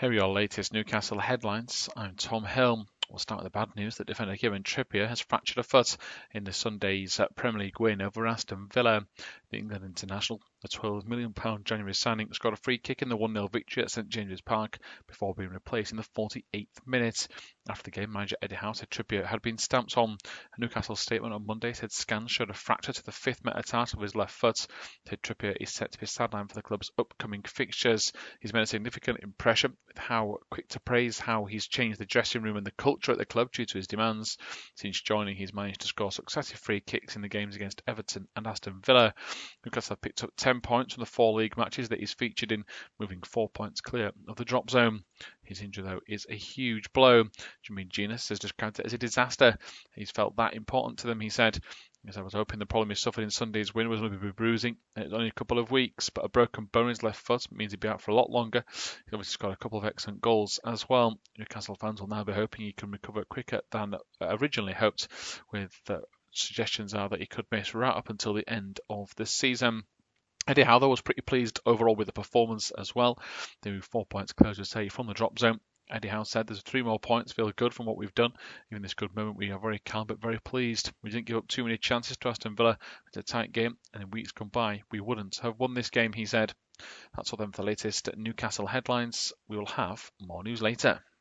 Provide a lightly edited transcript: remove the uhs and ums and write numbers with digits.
Here are your latest Newcastle headlines. I'm Tom Hill. We'll start with the bad news that defender Kieran Trippier has fractured a foot in the Sunday's Premier League win over Aston Villa. The England international, the £12 million January signing, scored a free kick in the 1-0 victory at St James's Park before being replaced in the 48th minute. After the game, manager Eddie Howe said Trippier had been stamped on. A Newcastle statement on Monday said scans showed a fracture to the 5th metatarsal of his left foot. Said Trippier is set to be sidelined for the club's upcoming fixtures. He's made a significant impression with how quick to praise how he's changed the dressing room and the culture at the club due to his demands. Since joining, he's managed to score successive free kicks in the games against Everton and Aston Villa. Newcastle have picked up 10 points from the 4 league matches that he's featured in, moving 4 points clear of the drop zone. His injury, though, is a huge blow. Jimmy Genus has described it as a disaster. He's felt that important to them, he said. As I was hoping the problem he suffered in Sunday's win was going to be bruising, and it's only a couple of weeks, but a broken bone in his left foot means he'll be out for a lot longer. He's obviously scored a couple of excellent goals as well. Newcastle fans will now be hoping he can recover quicker than originally hoped, with suggestions are that he could miss right up until the end of the season. Eddie Howe, though, was pretty pleased overall with the performance as well. They moved 4 points closer, say, from the drop zone. Eddie Howe said, "There's 3 more points, feel good from what we've done. Even this good moment, we are very calm but very pleased. We didn't give up too many chances to Aston Villa. It's a tight game, and in weeks come by, we wouldn't have won this game," he said. That's all then for the latest Newcastle headlines. We will have more news later.